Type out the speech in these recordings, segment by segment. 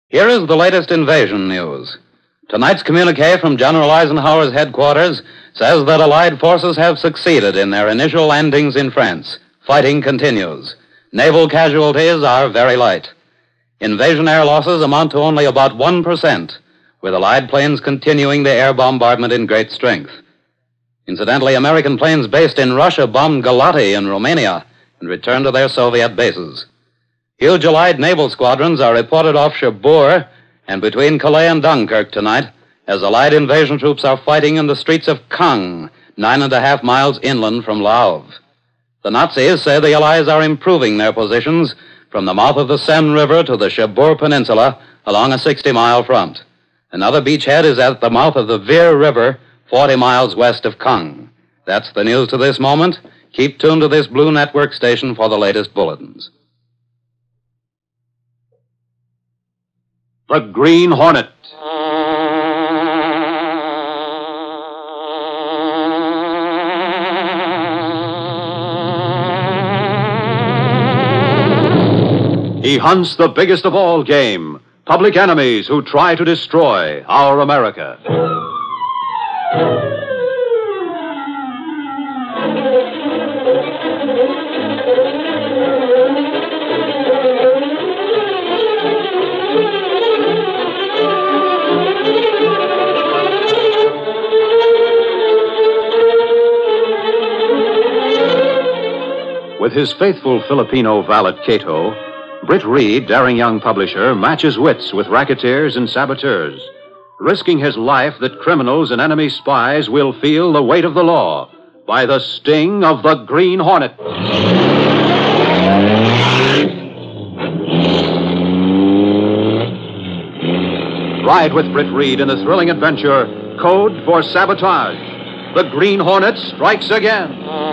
Here is the latest invasion news. Tonight's communique from General Eisenhower's headquarters says that Allied forces have succeeded in their initial landings in France. Fighting continues. Naval casualties are very light. Invasion air losses amount to only about 1%, with Allied planes continuing the air bombardment in great strength. Incidentally, American planes based in Russia bombed Galati in Romania and returned to their Soviet bases. Huge Allied naval squadrons are reported off Cherbourg and between Calais and Dunkirk tonight as Allied invasion troops are fighting in the streets of Caen, 9.5 miles inland from Le Havre. The Nazis say the Allies are improving their positions from the mouth of the Seine River to the Cherbourg Peninsula along a 60-mile front. Another beachhead is at the mouth of the Vire River, 40 miles west of Caen. That's the news to this moment. Keep tuned to this Blue Network station for the latest bulletins. The Green Hornet. He hunts the biggest of all game, public enemies who try to destroy our America. With his faithful Filipino valet, Cato, Britt Reed, daring young publisher, matches wits with racketeers and saboteurs, risking his life that criminals and enemy spies will feel the weight of the law by the sting of the Green Hornet. Ride with Britt Reed in the thrilling adventure, Code for Sabotage. The Green Hornet strikes again.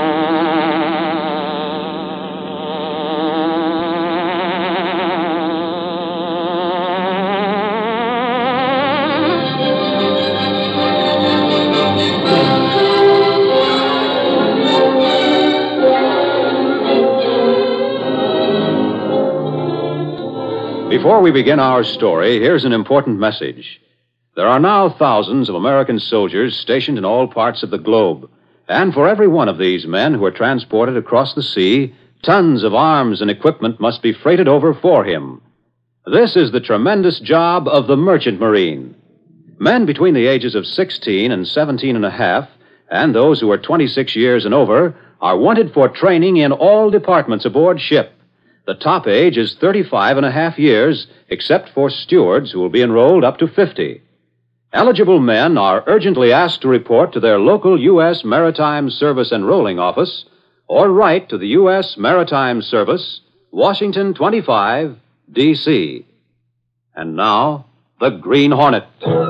Before we begin our story, here's an important message. There are now thousands of American soldiers stationed in all parts of the globe. And for every one of these men who are transported across the sea, tons of arms and equipment must be freighted over for him. This is the tremendous job of the Merchant Marine. Men between the ages of 16 and 17 and a half, and those who are 26 years and over, are wanted for training in all departments aboard ship. The top age is 35 and a half years, except for stewards who will be enrolled up to 50. Eligible men are urgently asked to report to their local U.S. Maritime Service Enrolling Office or write to the U.S. Maritime Service, Washington 25, D.C. And now, the Green Hornet.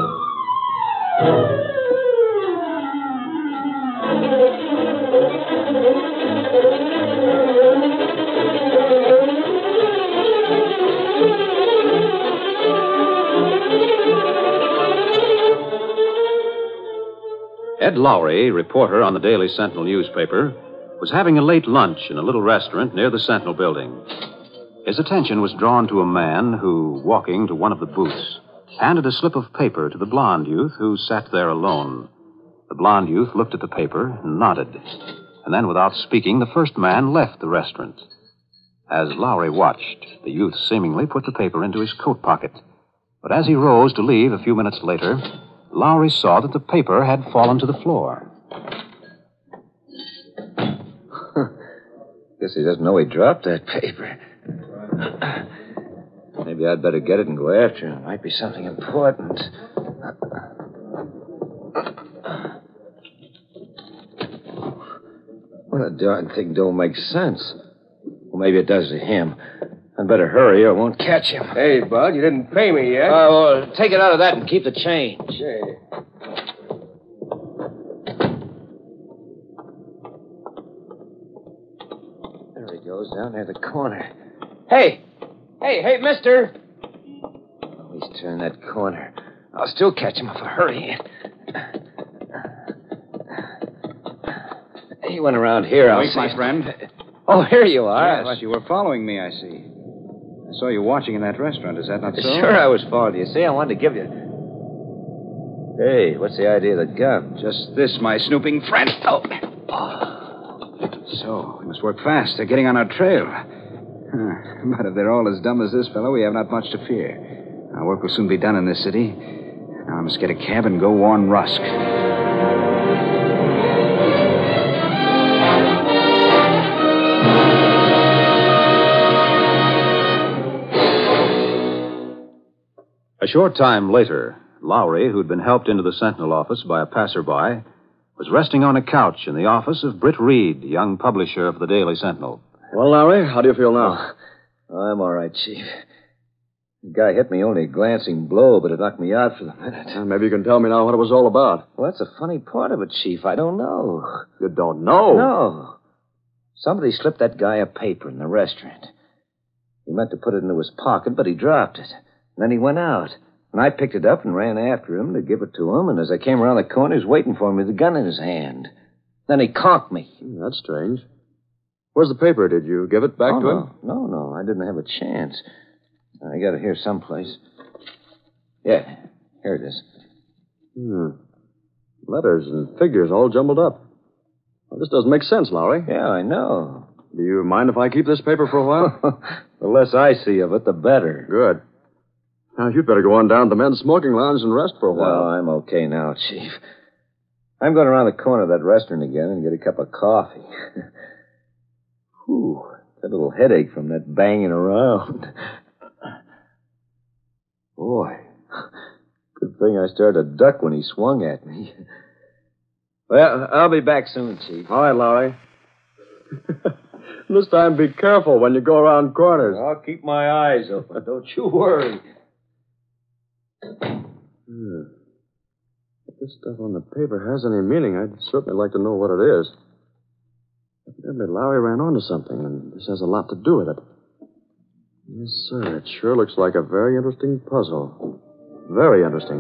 Ed Lowry, reporter on the Daily Sentinel newspaper, was having a late lunch in a little restaurant near the Sentinel building. His attention was drawn to a man who, walking to one of the booths, handed a slip of paper to the blonde youth who sat there alone. The blonde youth looked at the paper and nodded. And then, without speaking, the first man left the restaurant. As Lowry watched, the youth seemingly put the paper into his coat pocket. But as he rose to leave a few minutes later, Lowry saw that the paper had fallen to the floor. Guess he doesn't know he dropped that paper. Maybe I'd better get it and go after him. Might be something important. Well, the darn thing don't make sense. Well, maybe it does to him. I'd better hurry or I won't catch him. Hey, Bud, you didn't pay me yet. Well, take it out of that and keep the change. Hey. There he goes, down near the corner. Hey, mister. Oh, he's turned that corner. I'll still catch him if I hurry. He went around here. Wait, my friend. Oh, here you are. Yes, you were following me, I see. saw you watching in that restaurant. Is that not so? Sure I was following you. See, I wanted to give you... Hey, what's the idea of the gun? Just this, my snooping friend. Oh. So, we must work fast. They're getting on our trail. But if they're all as dumb as this fellow, we have not much to fear. Our work will soon be done in this city. Now I must get a cab and go warn Rusk. A short time later, Lowry, who'd been helped into the Sentinel office by a passerby, was resting on a couch in the office of Britt Reed, young publisher of the Daily Sentinel. Well, Lowry, how do you feel now? I'm all right, Chief. The guy hit me only a glancing blow, but it knocked me out for the minute. Maybe you can tell me now what it was all about. Well, that's a funny part of it, Chief. I don't know. You don't know? No. Somebody slipped that guy a paper in the restaurant. He meant to put it into his pocket, but he dropped it. And then he went out. And I picked it up and ran after him to give it to him, and as I came around the corner, he was waiting for me with the gun in his hand. Then he conked me. That's strange. Where's the paper? Did you give it back to him? No. I didn't have a chance. I got it here someplace. Yeah, here it is. Letters and figures all jumbled up. Well, this doesn't make sense, Lowry. Yeah, I know. Do you mind if I keep this paper for a while? The less I see of it, the better. Good. Now, you'd better go on down to the men's smoking lounge and rest for a while. Oh, I'm okay now, Chief. I'm going around the corner of that restaurant again and get a cup of coffee. Whew, got a little headache from that banging around. Boy, good thing I started to duck when he swung at me. Well, I'll be back soon, Chief. All right, Lowry. This time, be careful when you go around corners. I'll keep my eyes open. Don't you worry. If this stuff on the paper has any meaning, I'd certainly like to know what it is. Evidently, Lowry ran onto something, and this has a lot to do with it. Yes, sir. It sure looks like a very interesting puzzle. Very interesting.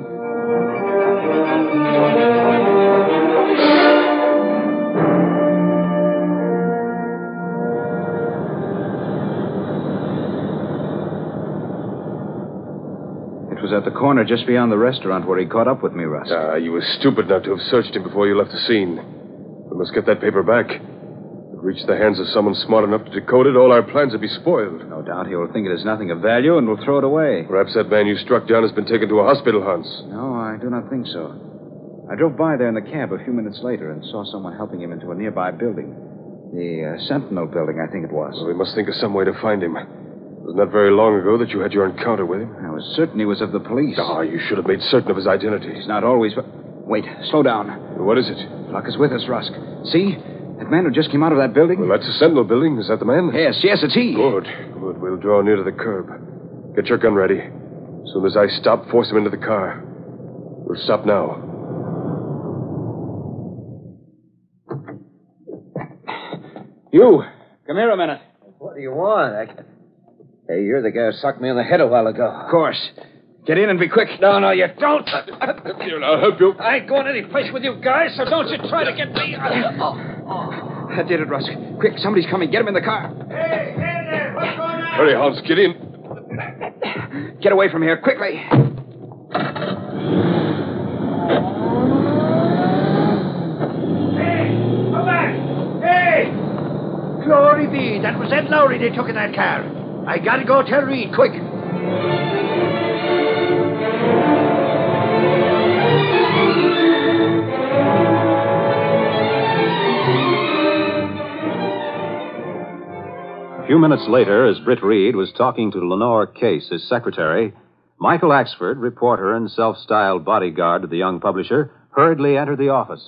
It was at the corner just beyond the restaurant where he caught up with me, Russ. You were stupid not to have searched him before you left the scene. We must get that paper back. If it reached the hands of someone smart enough to decode it, all our plans would be spoiled. No doubt he will think it is nothing of value and will throw it away. Perhaps that man you struck down has been taken to a hospital, Hans. No, I do not think so. I drove by there in the cab a few minutes later and saw someone helping him into a nearby building. The Sentinel building, I think it was. Well, we must think of some way to find him. It was not very long ago that you had your encounter with him. I was certain he was of the police. You should have made certain of his identity. He's not always... Wait, slow down. What is it? Luck is with us, Rusk. See? That man who just came out of that building? Well, that's the Sentinel building. Is that the man? Yes, it's he. Good. We'll draw near to the curb. Get your gun ready. As soon as I stop, force him into the car. We'll stop now. You, come here a minute. What do you want? Hey, you're the guy who socked me in the head a while ago. Of course. Get in and be quick. No, you don't. Here, I'll help you. I ain't going any place with you guys, so don't you try to get me. I did it, Rusk. Quick, somebody's coming. Get him in the car. Hey, there. What's going on? Hurry, Hans, get in. Get away from here, quickly. Hey, come back. Hey! Glory be. That was Ed Lowry they took in that car. I gotta go tell Reed, quick. A few minutes later, as Britt Reed was talking to Lenore Case, his secretary, Michael Axford, reporter and self-styled bodyguard to the young publisher, hurriedly entered the office.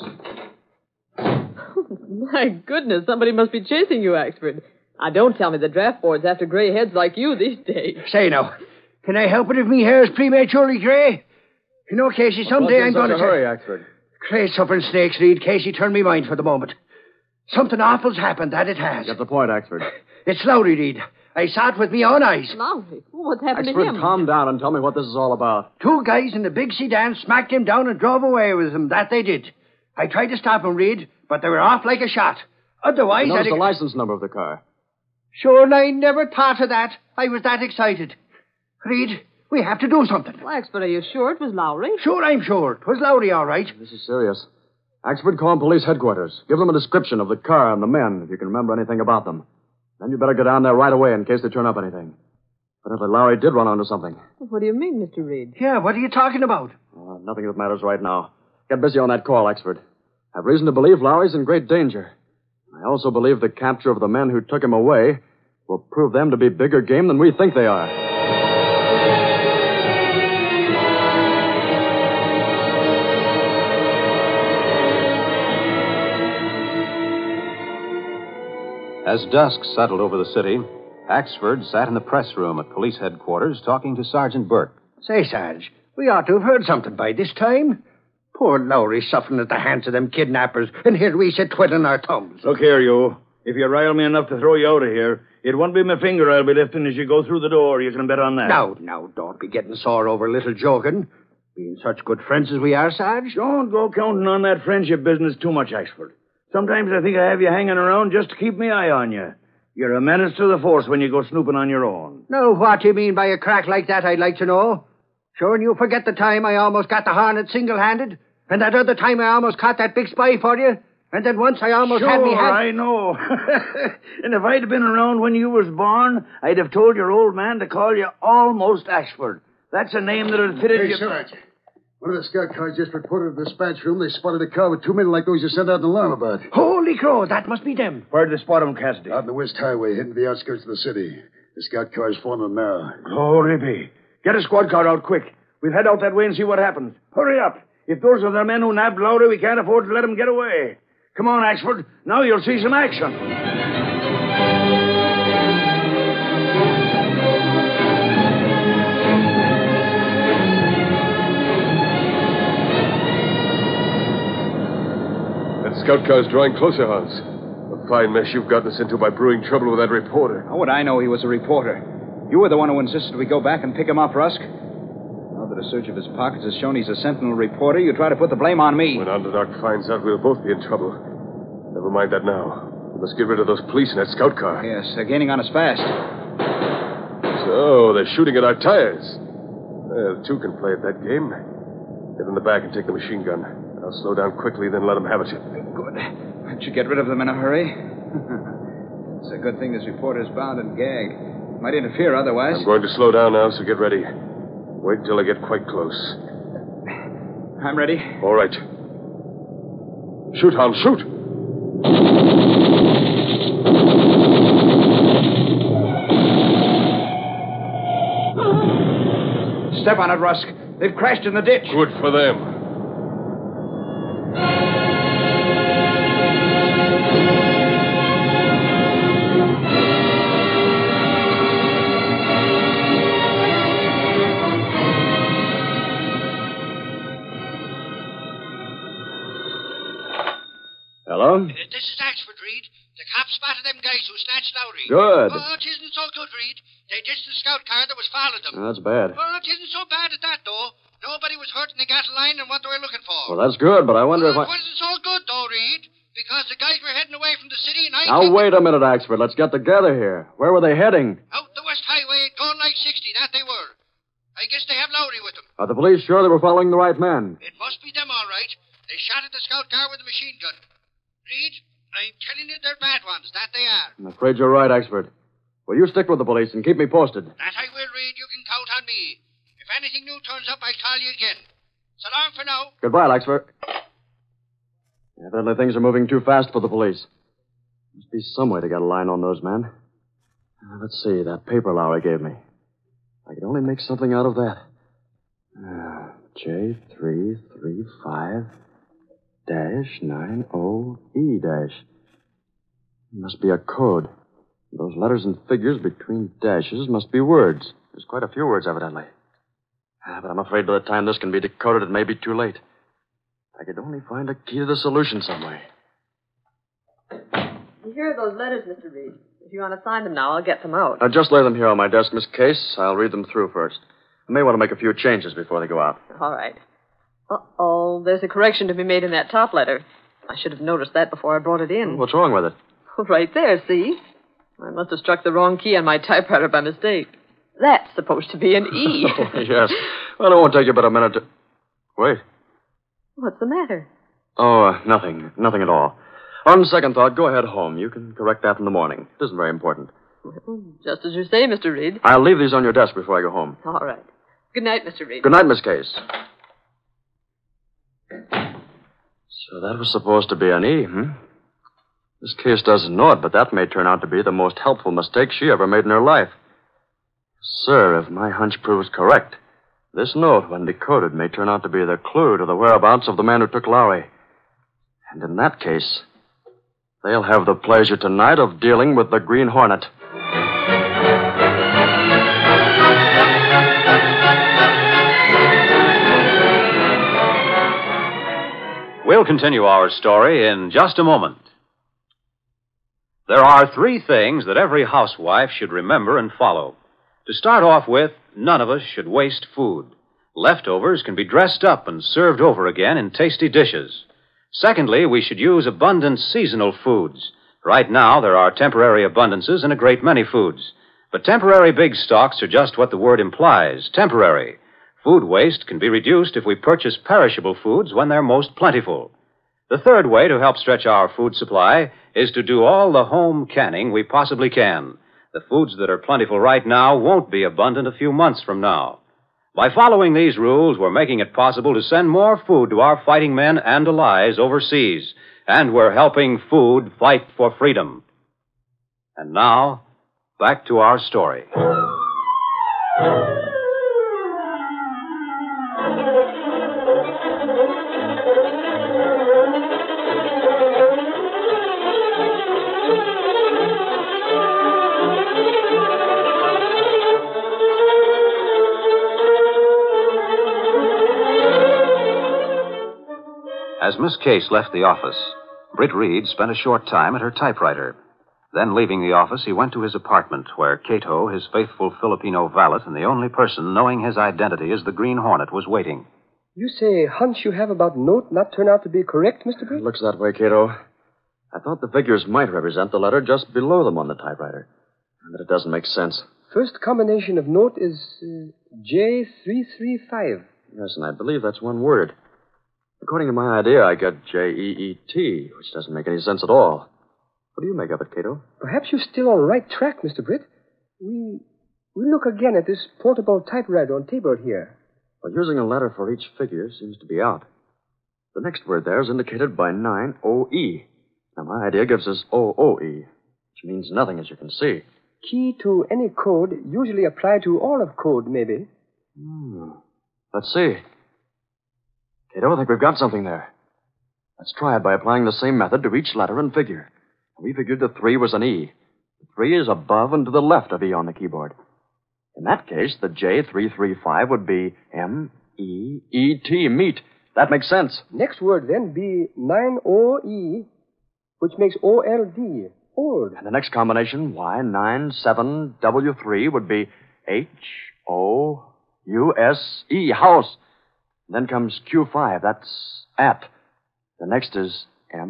My goodness, somebody must be chasing you, Axford. Don't tell me the draft board's after gray heads like you these days. Say now, can I help it if me hair is prematurely gray? You know, Casey, someday I'm going to... hurry, Axford? Crazy suffering snakes, Reed. Casey, turn me mind for the moment. Something awful's happened, that it has. Get the point, Axford. It's Lowry, Reed. I saw it with me own eyes. Lowry? What's happened to Axford, him? calm down and tell me what this is all about. Two guys in a big sedan smacked him down and drove away with him. That they did. I tried to stop him, Reed, but they were off like a shot. Otherwise, Notice the license number of the car. Sure, and I never thought of that. I was that excited. Reed, we have to do something. Well, Axford, are you sure it was Lowry? Sure, I'm sure. 'Twas Lowry, all right. This is serious. Axford, call police headquarters. Give them a description of the car and the men, if you can remember anything about them. Then you better go down there right away in case they turn up anything. Evidently, Lowry did run onto something. What do you mean, Mr. Reed? Yeah, what are you talking about? Nothing that matters right now. Get busy on that call, Axford. I have reason to believe Lowry's in great danger. I also believe the capture of the men who took him away will prove them to be bigger game than we think they are. As dusk settled over the city, Axford sat in the press room at police headquarters talking to Sergeant Burke. Say, Sarge, we ought to have heard something by this time. Poor Lowry suffering at the hands of them kidnappers, and here we sit twiddling our thumbs. Look here, you. If you rile me enough to throw you out of here, it won't be my finger I'll be lifting as you go through the door. You can bet on that. Now, don't be getting sore over a little joking. Being such good friends as we are, Sarge. Don't go counting on that friendship business too much, Axford. Sometimes I think I have you hanging around just to keep my eye on you. You're a menace to the force when you go snooping on your own. Now, what do you mean by a crack like that, I'd like to know? Sure, and you forget the time I almost got the Hornet single-handed? And that other time I almost caught that big spy for you? And then once I almost had me hand... I know. And if I'd been around when you was born, I'd have told your old man to call you Almost Ashford. That's a name that'd fit Hey, Sarge. One of the scout cars just reported to the dispatch room they spotted a car with 2 men like those you sent out an alarm about. Holy crow, that must be them. Where'd they spot 'em, Cassidy? Out on the West Highway, heading to the outskirts of the city. The scout car is forming them now. Glory be. Get a squad car out quick. We'll head out that way and see what happens. Hurry up. If those are the men who nabbed Lowry, we can't afford to let them get away. Come on, Axford. Now you'll see some action. That scout car's drawing closer, Hans. A fine mess you've gotten us into by brewing trouble with that reporter. How would I know he was a reporter? You were the one who insisted we go back and pick him up, Rusk. Now that a search of his pockets has shown he's a Sentinel reporter, you try to put the blame on me. When Underdog finds out, we'll both be in trouble. Never mind that now. We must get rid of those police in that scout car. Yes, they're gaining on us fast. So, they're shooting at our tires. Well, two can play at that game. Get in the back and take the machine gun. I'll slow down quickly, then let them have it. Good. Why don't you get rid of them in a hurry? It's a good thing this reporter's bound and gagged. Might interfere otherwise. I'm going to slow down now, so get ready. Wait till I get quite close. I'm ready. All right. Shoot, Hans, shoot! Step on it, Rusk. They've crashed in the ditch. Good for them. Hello? This is Axford, Reed. The cops spotted them guys who snatched Lowry. Good. Oh, it isn't so good, Reed. They ditched the scout car that was following them. That's bad. Oh, it isn't so bad at that, though. Nobody was hurt and they got a line on what they were looking for. Well, that's good, but I wonder if It I... wasn't so good, though, Reed. Because the guys were heading away from the city and I... Now, wait a minute, Axford. Let's get together here. Where were they heading? Out the West Highway, going like 60, that they were. I guess they have Lowry with them. Are the police sure they were following the right men? It must be them, all right. They shot at the scout car with a machine gun. Reed, I'm telling you they're bad ones, that they are. I'm afraid you're right, Axford. Well, you stick with the police and keep me posted. That I will, Reed. You can count on me. If anything new turns up, I'll call you again. So long for now. Goodbye, Axford. Evidently, things are moving too fast for the police. Must be some way to get a line on those men. Let's see, that paper Lowry gave me. I could only make something out of that. J335-90E-. Must be a code. Those letters and figures between dashes must be words. There's quite a few words, evidently. But I'm afraid by the time this can be decoded, it may be too late. I could only find a key to the solution some way. Here are those letters, Mr. Reed. If you want to sign them now, I'll get them out. Just lay them here on my desk, Miss Case. I'll read them through first. I may want to make a few changes before they go out. All right. Uh-oh, there's a correction to be made in that top letter. I should have noticed that before I brought it in. What's wrong with it? Right there, see? I must have struck the wrong key on my typewriter by mistake. That's supposed to be an E. Oh, yes. Well, it won't take you but a minute to... Wait. What's the matter? Oh, nothing. Nothing at all. On second thought, go ahead home. You can correct that in the morning. It isn't very important. Well, just as you say, Mr. Reed. I'll leave these on your desk before I go home. All right. Good night, Mr. Reed. Good night, Miss Case. So that was supposed to be an E, Miss Case doesn't know it, but that may turn out to be the most helpful mistake she ever made in her life. Sir, if my hunch proves correct, this note, when decoded, may turn out to be the clue to the whereabouts of the man who took Lowry. And in that case, they'll have the pleasure tonight of dealing with the Green Hornet. We'll continue our story in just a moment. There are 3 things that every housewife should remember and follow. To start off with, none of us should waste food. Leftovers can be dressed up and served over again in tasty dishes. Secondly, we should use abundant seasonal foods. Right now, there are temporary abundances in a great many foods. But temporary big stocks are just what the word implies, temporary. Food waste can be reduced if we purchase perishable foods when they're most plentiful. The third way to help stretch our food supply is to do all the home canning we possibly can. The foods that are plentiful right now won't be abundant a few months from now. By following these rules, we're making it possible to send more food to our fighting men and allies overseas. And we're helping food fight for freedom. And now, back to our story. As Miss Case left the office, Britt Reed spent a short time at her typewriter. Then, leaving the office, he went to his apartment, where Cato, his faithful Filipino valet, and the only person knowing his identity as the Green Hornet, was waiting. You say hunch you have about note not turn out to be correct, Mr. Britt? It looks that way, Cato. I thought the figures might represent the letter just below them on the typewriter. But it doesn't make sense. First combination of note is J335. Yes, and I believe that's one word. According to my idea, I get J-E-E-T, which doesn't make any sense at all. What do you make of it, Cato? Perhaps you're still on the right track, Mr. Britt. We look again at this portable typewriter on table here. Well, using a letter for each figure seems to be out. The next word there is indicated by 9-O-E. Now, my idea gives us O-O-E, which means nothing, as you can see. Key to any code usually apply to all of code, maybe. Let's see. Cato, I think we've got something there. Let's try it by applying the same method to each letter and figure. We figured the 3 was an E. The 3 is above and to the left of E on the keyboard. In that case, the J335 would be M-E-E-T, meet. That makes sense. Next word, then, be 9-O-E, which makes O-L-D, old. And the next combination, Y97W3, would be H-O-U-S-E, house. And then comes Q5, that's at. The next is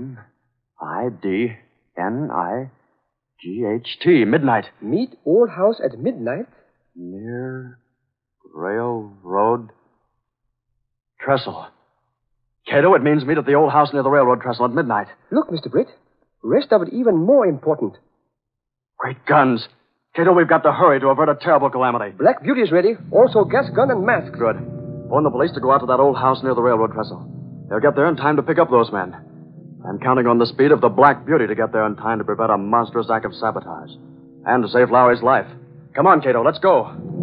M-I-D-N-I-G-H-T, midnight. Meet old house at midnight? Near railroad trestle. Cato, it means meet at the old house near the railroad trestle at midnight. Look, Mr. Britt. Rest of it even more important. Great guns. Cato, we've got to hurry to avert a terrible calamity. Black Beauty is ready. Also gas gun and mask. Good. Phone the police to go out to that old house near the railroad trestle. They'll get there in time to pick up those men. I'm counting on the speed of the Black Beauty to get there in time to prevent a monstrous act of sabotage. And to save Lowry's life. Come on, Cato, let's go.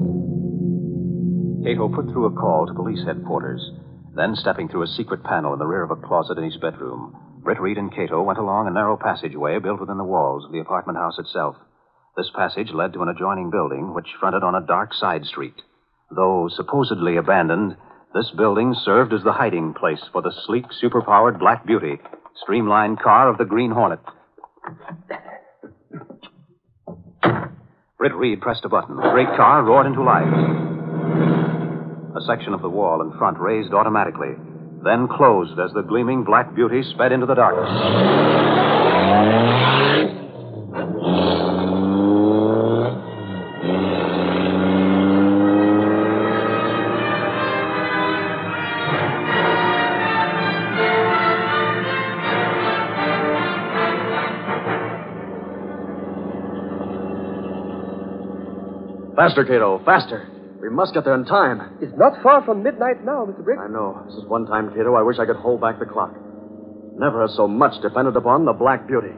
Cato put through a call to police headquarters. Then, stepping through a secret panel in the rear of a closet in his bedroom, Britt Reed and Cato went along a narrow passageway built within the walls of the apartment house itself. This passage led to an adjoining building which fronted on a dark side street. Though supposedly abandoned, this building served as the hiding place for the sleek, superpowered Black Beauty, streamlined car of the Green Hornet. Britt Reed pressed a button. The great car roared into life. A section of the wall in front raised automatically, then closed as the gleaming Black Beauty sped into the darkness. Faster, Cato, faster. We must get there in time. It's not far from midnight now, Mr. Britt. I know. This is one time, Cato, I wish I could hold back the clock. Never has so much depended upon the Black Beauty.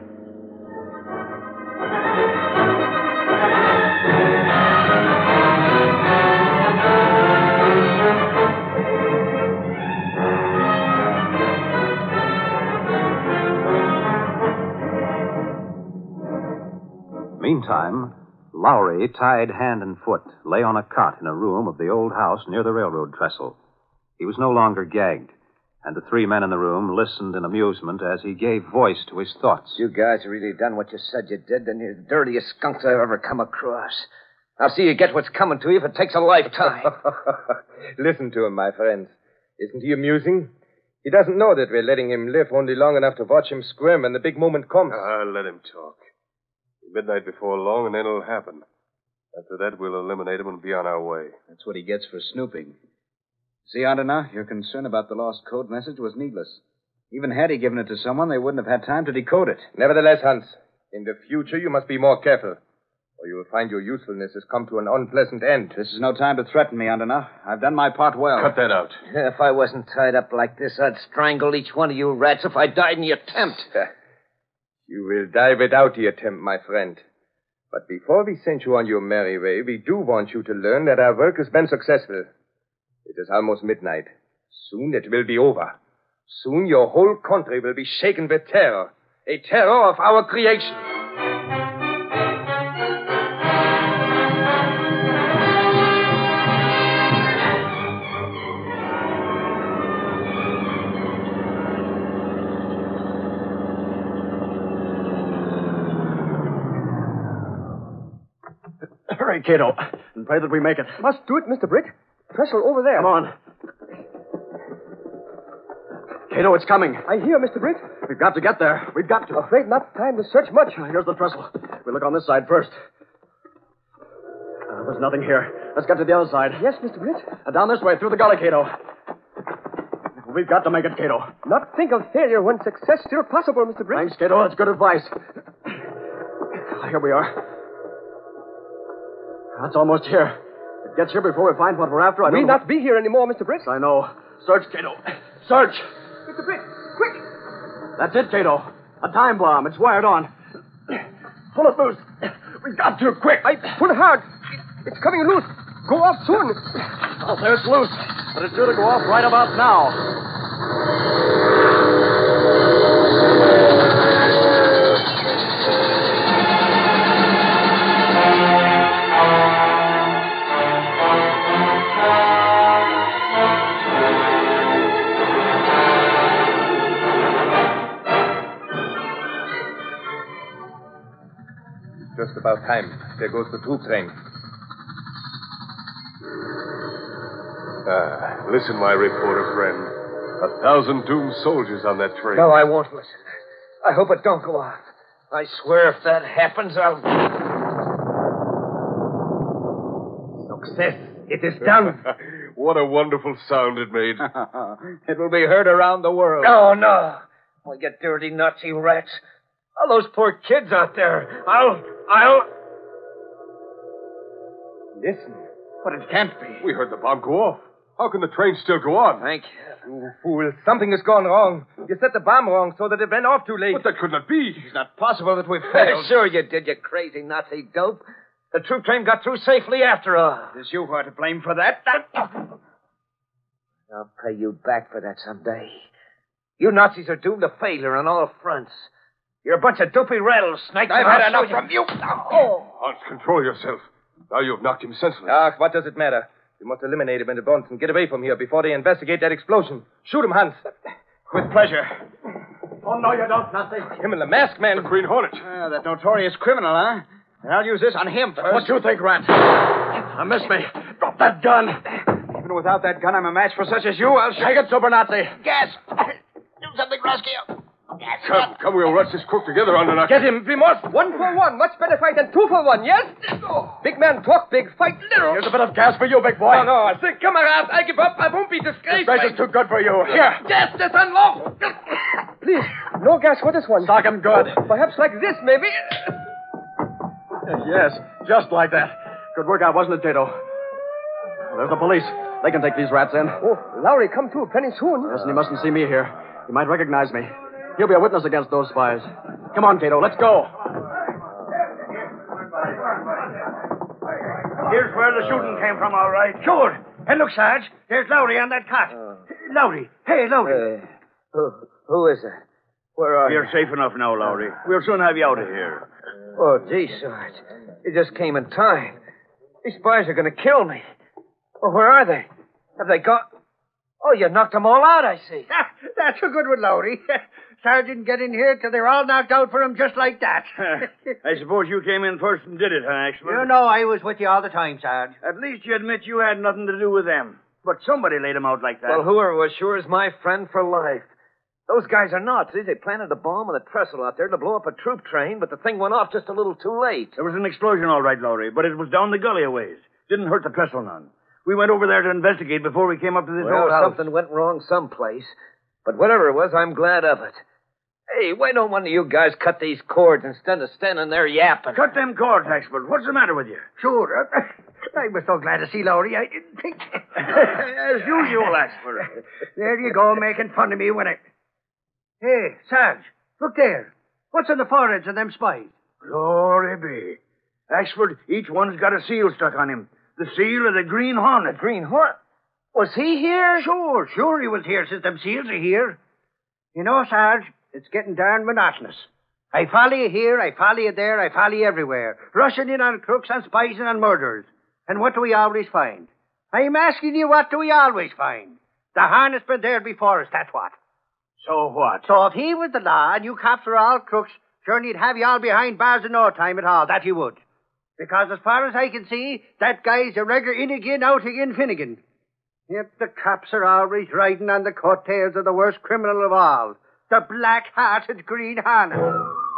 Meantime, Lowry, tied hand and foot, lay on a cot in a room of the old house near the railroad trestle. He was no longer gagged, and the three men in the room listened in amusement as he gave voice to his thoughts. You guys really done what you said you did, and you're the dirtiest skunks I've ever come across. I'll see you get what's coming to you if it takes a lifetime. Listen to him, my friends. Isn't he amusing? He doesn't know that we're letting him live only long enough to watch him squirm when the big moment comes. Let him talk. Midnight before long, and then it'll happen. After that, we'll eliminate him and be on our way. That's what he gets for snooping. See, Andana, your concern about the lost code message was needless. Even had he given it to someone, they wouldn't have had time to decode it. Nevertheless, Hans, in the future you must be more careful, or you will find your usefulness has come to an unpleasant end. This is no time to threaten me, Andana. I've done my part well. Cut that out. If I wasn't tied up like this, I'd strangle each one of you rats if I died in the attempt. You will die without the attempt, my friend. But before we send you on your merry way, we do want you to learn that our work has been successful. It is almost midnight. Soon it will be over. Soon your whole country will be shaken with terror. A terror of our creation. Hurry, Cato, and pray that we make it. Must do it, Mr. Britt. Trestle over there. Come on. Cato, it's coming. I hear, Mr. Britt. We've got to get there. We've got to. Afraid not time to search much. Here's the trestle. We look on this side first. There's nothing here. Let's get to the other side. Yes, Mr. Britt. Down this way, through the gully, Cato. We've got to make it, Cato. Not think of failure when success still possible, Mr. Britt. Thanks, Cato. That's good advice. Here we are. That's almost here. It gets here before we find what we're after. We'll not be here anymore, Mr. Britt. I know. Search, Cato. Search. Mr. Britt, quick. That's it, Cato. A time bomb. It's wired on. Pull it loose. We've got to, quick. Pull hard. It's coming loose. Go off soon. Oh, there it's loose. But it's due to go off right about now. Just about time. There goes the troop train. Listen, my reporter friend. 1,000 doomed soldiers on that train. No, I won't listen. I hope it don't go off. I swear if that happens, I'll... Success. It is done. What a wonderful sound it made. It will be heard around the world. Oh, no. Oh, you dirty Nazi rats. All those poor kids out there. I'll... Listen. But it can't be. We heard the bomb go off. How can the train still go on? Thank you. You fool. Something has gone wrong. You set the bomb wrong so that it went off too late. But that could not be. It's not possible that we failed. Sure you did, you crazy Nazi dope. The troop train got through safely after all. It is you who are to blame for that. I'll pay you back for that someday. You Nazis are doomed to failure on all fronts. You're a bunch of dopey rattlesnakes. I've had enough from you. Oh. Hans, control yourself. Now you've knocked him senseless. What does it matter? We must eliminate him in advance and get away from here before they investigate that explosion. Shoot him, Hans. With pleasure. Oh, no, you don't, Nazi. Him and the masked man. The Green Hornet. That notorious criminal, huh? And I'll use this on him first. What you think, Rat? Now, miss me. Drop that gun. Even without that gun, I'm a match for such as you. I'll Take it, Super Nazi. Gas! Do something, Roscoe. Gas it up. Come, we'll rush this crook together under that. Get him. We must. 1 for 1. Much better fight than 2 for 1, yes? Big man talk big, fight little. Here's a bit of gas for you, big boy. No, I think, comrades, I give up. I won't be disgraced. This is too good for you. Here. Gas this unlawful. Please, no gas for this one. Sock him good. Perhaps like this, maybe. Yes, just like that. Good workout, wasn't it, Tato? There's the police. They can take these rats in. Oh, Lowry, come to plenty soon. Listen, he mustn't see me here. He might recognize me. He'll be a witness against those spies. Come on, Tato, let's go. Here's where the shooting came from, all right. Sure. And look, Sarge, there's Lowry on that cot. Lowry. Hey, Lowry. Who is it? Where are you? You're safe enough now, Lowry. We'll soon have you out of here. Oh, gee, Sarge. You just came in time. These spies are going to kill me. Well, where are they? Have they got... Oh, you knocked them all out, I see. That's a good one, Lowry. Sarge didn't get in here till they were all knocked out for him just like that. I suppose you came in first and did it, huh, Axel? You know I was with you all the time, Sarge. At least you admit you had nothing to do with them. But somebody laid them out like that. Well, whoever was sure is my friend for life. Those guys are nuts. See, they planted a bomb on the trestle out there to blow up a troop train, but the thing went off just a little too late. There was an explosion, all right, Lowry, but it was down the gully a ways. Didn't hurt the trestle none. We went over there to investigate before we came up to this old house. Something went wrong someplace. But whatever it was, I'm glad of it. Hey, why don't one of you guys cut these cords instead of standing there yapping? Cut them cords, Axel. What's the matter with you? Sure. I was so glad to see Lowry, I didn't think... As usual, Axel. There you go, making fun of me when I... Hey, Sarge, look there. What's on the foreheads of them spies? Glory be. Axford, each one's got a seal stuck on him. The seal of the Green Hornet. The Green Hornet? Was he here? Sure he was here since them seals are here. You know, Sarge, it's getting darn monotonous. I follow you here, I follow you there, I follow you everywhere. Rushing in on crooks and spies and on murderers. And what do we always find? I'm asking you, what do we always find? The harness been there before us, that's what. So what? So if he was the law and you cops were all crooks, sure he'd have you all behind bars in no time at all, that he would. Because as far as I can see, that guy's a regular in again, out again Finnegan. Yet the cops are always riding on the coattails of the worst criminal of all, the black-hearted Green Hornet.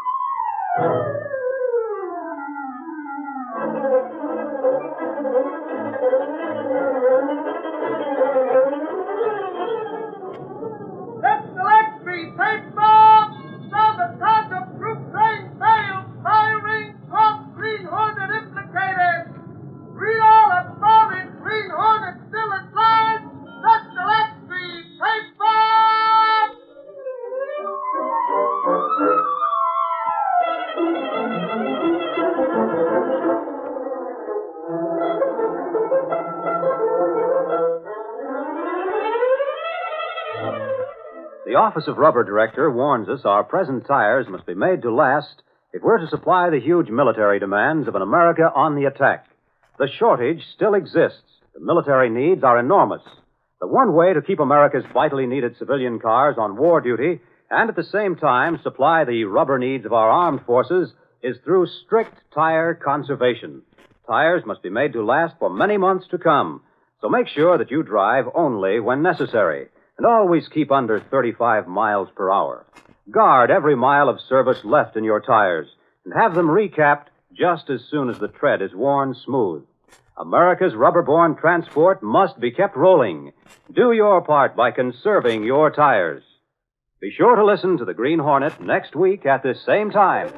The Office of Rubber Director warns us our present tires must be made to last if we're to supply the huge military demands of an America on the attack. The shortage still exists. The military needs are enormous. The one way to keep America's vitally needed civilian cars on war duty and at the same time supply the rubber needs of our armed forces is through strict tire conservation. Tires must be made to last for many months to come, so make sure that you drive only when necessary. And always keep under 35 miles per hour. Guard every mile of service left in your tires and have them recapped just as soon as the tread is worn smooth. America's rubber-borne transport must be kept rolling. Do your part by conserving your tires. Be sure to listen to the Green Hornet next week at this same time.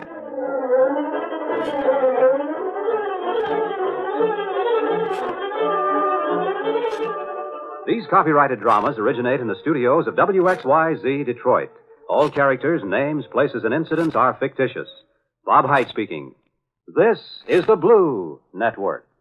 These copyrighted dramas originate in the studios of WXYZ Detroit. All characters, names, places, and incidents are fictitious. Bob Hite speaking. This is the Blue Network.